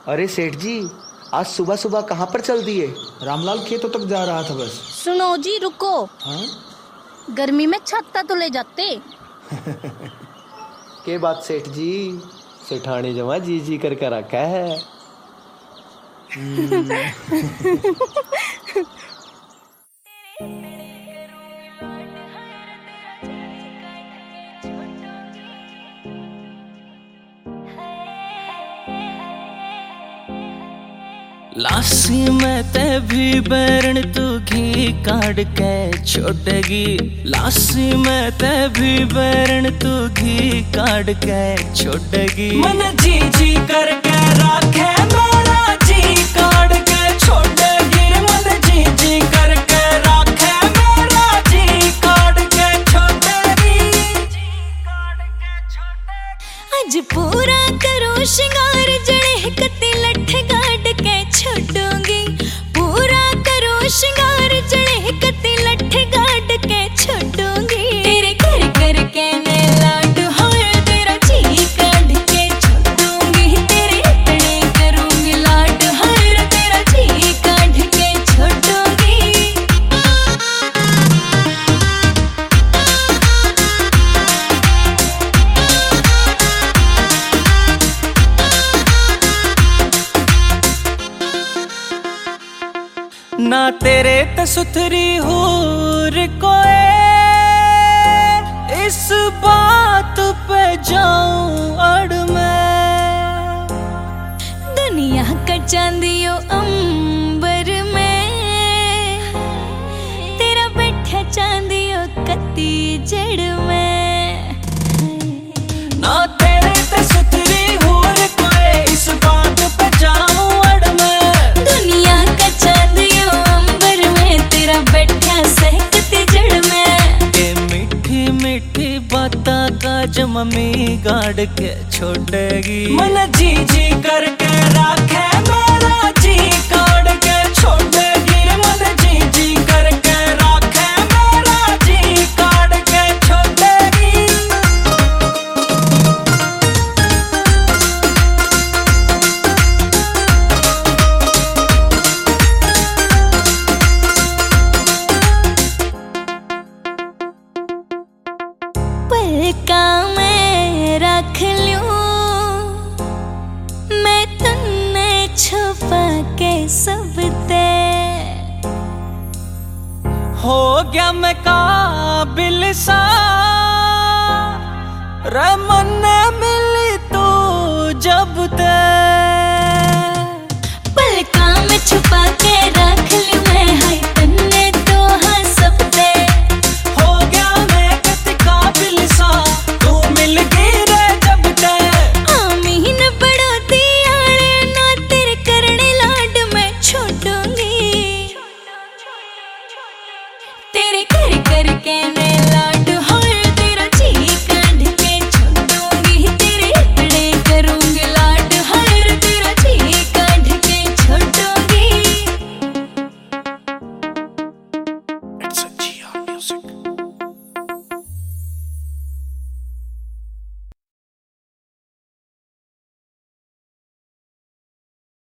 अरे सेठ जी, आज सुबह सुबह कहाँ पर चल दिए? रामलाल खेतों तक जा रहा था बस। सुनो जी, रुको। हाँ? गर्मी में छत्ता तो ले जाते। के बात सेठ जी, सेठानी जमा जी जी करके रखा है। लासी में ते भी बैरण तू घी काट के छोड़ेगी। लासी में ते भी बैरण तू घी काट के छोड़ेगी। मन जी जी करके राखे मेरा जी काट के छोड़ेगी। मन जी जी करके राखे मेरा जी काट के छोड़ेगी। आज पूरा करो श्रृंगार जड़े कते लठ गाड़ के छोड़ूंगी। पूरा करो श्रृंगार जड़े कते लठ गाड़ के छोड़ूंगी। तेरे घर करके मैं लाडू हार तेरा जी काट के छोड़ूंगी। तेरे इतने करूंगी लाडू हार तेरा जी काट के छोड़ूंगी। ना तेरे ते सुथरी हूर कोई इस बात पे जाऊं अड़ मैं। दुनिया का चांदियो अंबर में तेरा बैठा चांदियो कती जड़ में। ना तेरे ते सुथरी हूर कोई इस बात पे जाऊं अड़ मैं। दुनिया का चांदियो अंबर में तेरा बैठा सहकती जड़ में। ये मीठी मीठी बाता का जममी गाड़ के छोड़ेगी। मन जी जी करके राखे मेरा जी काट के छोड़ेगी। मन जी जी करके राखे मेरा जी काट के छोड़ेगी। पलका में रख लूं मैं तन्ने छुपा के सब ते। हो गया मैं काबिल सा रमन मिली तू जब ते।